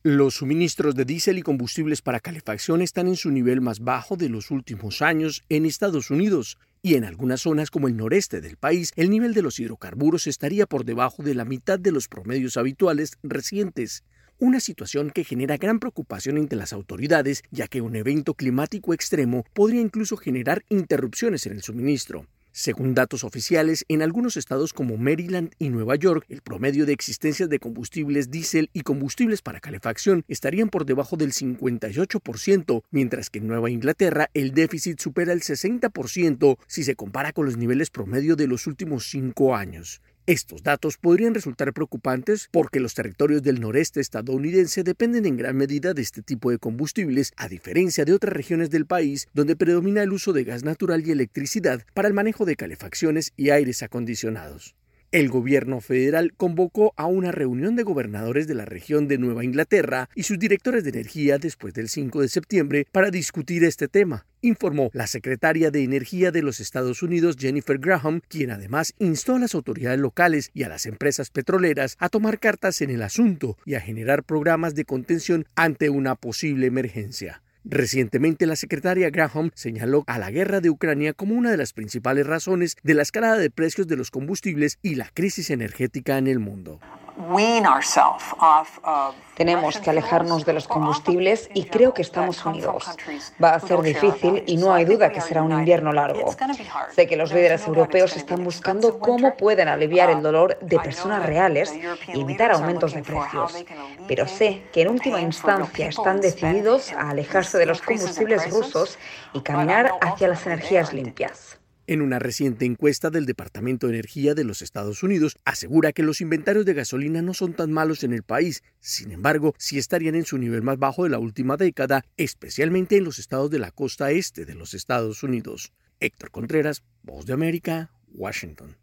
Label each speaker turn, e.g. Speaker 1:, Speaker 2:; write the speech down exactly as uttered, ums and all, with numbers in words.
Speaker 1: Los suministros de diésel y combustibles para calefacción están en su nivel más bajo de los últimos años en Estados Unidos, y en algunas zonas como el noreste del país, el nivel de los hidrocarburos estaría por debajo de la mitad de los promedios habituales recientes. Una situación que genera gran preocupación entre las autoridades, ya que un evento climático extremo podría incluso generar interrupciones en el suministro. Según datos oficiales, en algunos estados como Maryland y Nueva York, el promedio de existencias de combustibles diésel y combustibles para calefacción estarían por debajo del cincuenta y ocho por ciento, mientras que en Nueva Inglaterra el déficit supera el sesenta por ciento si se compara con los niveles promedio de los últimos cinco años. Estos datos podrían resultar preocupantes porque los territorios del noreste estadounidense dependen en gran medida de este tipo de combustibles, a diferencia de otras regiones del país donde predomina el uso de gas natural y electricidad para el manejo de calefacciones y aires acondicionados. El gobierno federal convocó a una reunión de gobernadores de la región de Nueva Inglaterra y sus directores de energía después del cinco de septiembre para discutir este tema, informó la secretaria de Energía de los Estados Unidos, Jennifer Graham, quien además instó a las autoridades locales y a las empresas petroleras a tomar cartas en el asunto y a generar programas de contención ante una posible emergencia. Recientemente, la secretaria Graham señaló a la guerra de Ucrania como una de las principales razones de la escalada de precios de los combustibles y la crisis energética en el mundo.
Speaker 2: Tenemos que alejarnos de los combustibles y creo que estamos unidos. Va a ser difícil y no hay duda que será un invierno largo. Sé que los líderes europeos están buscando cómo pueden aliviar el dolor de personas reales y evitar aumentos de precios. Pero sé que en última instancia están decididos a alejarse de los combustibles rusos y caminar hacia las energías limpias.
Speaker 1: En una reciente encuesta del Departamento de Energía de los Estados Unidos, asegura que los inventarios de gasolina no son tan malos en el país. Sin embargo, sí estarían en su nivel más bajo de la última década, especialmente en los estados de la costa este de los Estados Unidos. Héctor Contreras, Voz de América, Washington.